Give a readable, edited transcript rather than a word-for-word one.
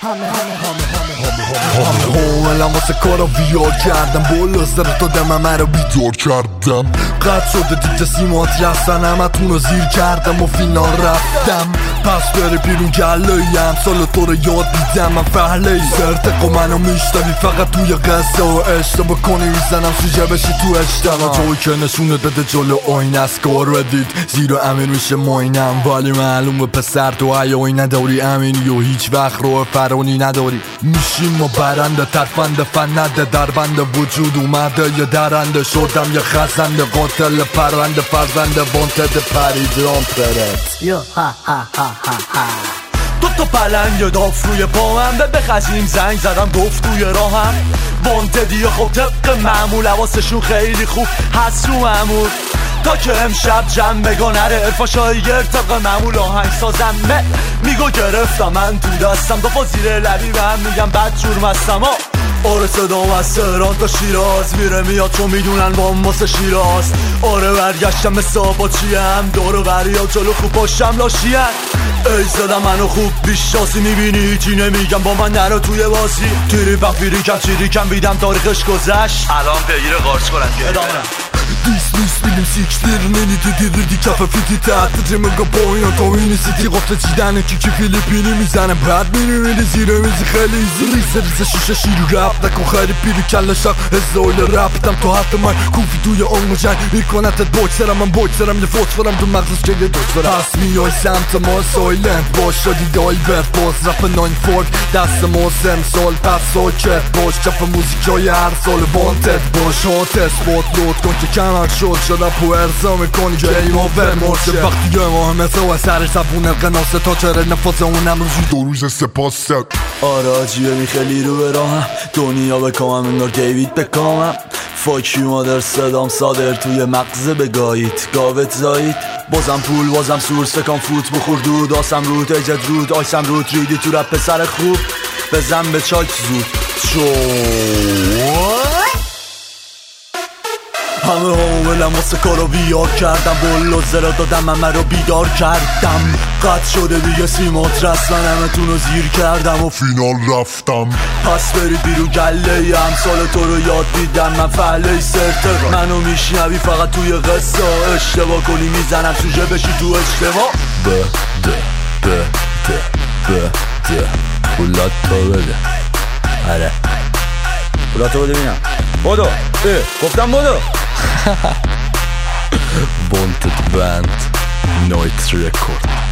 حاملم واسه کارا ویار کردم بالا سر تا دمم رو بیدار کردم قد شده دیگه سیمات رستن همتون رو زیر کردم و فینال رفتم پس بره بیرون گله‌ایم سال تو رو یاد دیدم من فهله‌ای سرتق و منو میشتوی فقط توی قصه و اشتباه کنی میزنم سوژه بشی تو اشتباه جایی که نشونت بده جلو آینه از کار ردید زیرا امیر میشه ماینم ولی معلومه پسر تو حیایی نداری امینی و هیچ وقت رو فرانی نداری میشیم ما برنده ترفنده فنده در بند وجود اومده یه درنده شدم یه خزنده قاتل پرنده فرزنده وانتد پریدرام پرت یا ها ها ها ها ها دو تا پلنگ داف روی پاهم به بخزیم زنگ زدم گفت توی راهم وانتدی خب طبق معمول حواسشون خیلی خوب هست رو معمول تا که امشب جنبگاه نره ارفاشای طبق معمول آهنگ سازم میگو گرفتم من تو دستم دو زیر لبی به هم میگم بد جور مستم آره صدام از تهران تا شیراز میره میاد چون میدونن بام واسه شیراز آره برگشتم مثل آباچیم دور و بریا جلو خوب باشم لاشیم ای زدم منو خوب بیشناسی میبینی چی نمیگم با من نرو توی بازی تیری بخفیری کم چیری کم بیدم تاریخش گذشت الان بگیره قارچ کنن Dis bilim siktir neni dedirdi kafa fiti تحتجم پایین تا این سیتی قفل چیدنه که فیلیپینی میزنه بعد میری زیرمیزی خیلی ایزی ریزه شیشه شیرو رپ نکن خیلی پیری کل شق ازایل رپتم تا حتی من کوفی توی آنگو جنگ میکنتت بوکسرم من بوکسرم یه فوتفرم تو مغزش که یه دوکسرم پس میای سمت ما سایلنت باش شدی دایی برد باز رپ ناین فورک دست ما سال پس ساکت باش کف موزیکای هر سال وانتد باش هات اسپات لود کن که کمر شدم پو ارزا میکنی گیم آور مرشه وقتی یه ماه مثل و سر سبون قناسه تا چره نفاس اونم روزی دو روز سپاس آره آجیه خیلی رو به راهم دنیا بکامم انگار دیوید بکامم فاکی مادر صدام صادر توی مغزه بگایید گاوت زایید بازم پول بازم سورس فکان فوت بخور دود آسم رود ایجد رود آیسم رود ریدی تو رپ پسر خوب بزن به چاک زود همه حاملم واسه کارا ویار کردم بلو زرا دادم همه رو بیدار کردم قد شده دیگه سیمات رسمن همه تون رو زیر کردم و فینال رفتم پس برید بیرون گله امثال تو رو یاد دیدم من فعله سرتق منو میشنوی فقط توی قصه اشتباه کنی میزنم سوژه بشی تو اجتماع پولاتو بده آره پولاتو بده بینم بودو گفتم بودو Wanted Band Noite Record